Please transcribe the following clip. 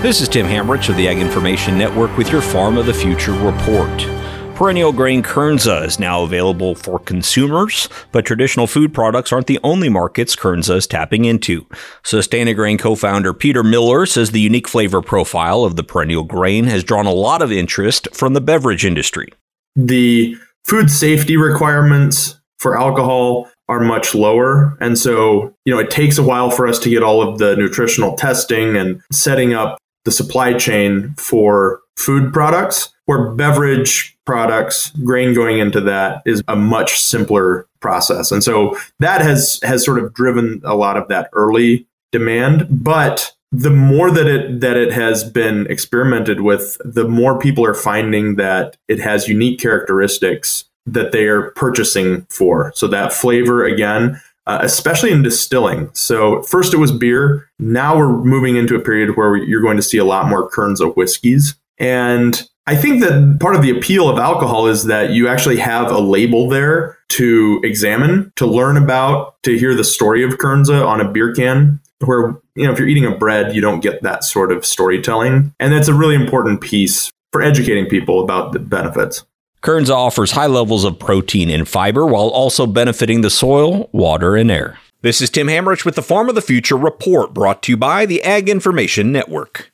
This is Tim Hamrich of the Ag Information Network with your Farm of the Future report. Perennial grain Kernza is now available for consumers, but traditional food products aren't the only markets Kernza is tapping into. Sustainagrain co-founder Peter Miller says the unique flavor profile of the perennial grain has drawn a lot of interest from the beverage industry. The food safety requirements for alcohol are much lower. And so, it takes a while for us to get all of the nutritional testing and setting up the supply chain for food products, where beverage products, grain going into that is a much simpler process. And so that has sort of driven a lot of that early demand. But the more that it has been experimented with, the more people are finding that it has unique characteristics that they are purchasing for. So that flavor, again, especially in distilling. So first it was beer. Now we're moving into a period where you're going to see a lot more Kernza whiskeys. And I think that part of the appeal of alcohol is that you actually have a label there to examine, to learn about, to hear the story of Kernza on a beer can, where, if you're eating a bread, you don't get that sort of storytelling. And that's a really important piece for educating people about the benefits. Kernza offers high levels of protein and fiber while also benefiting the soil, water, and air. This is Tim Hamrich with the Farm of the Future report, brought to you by the Ag Information Network.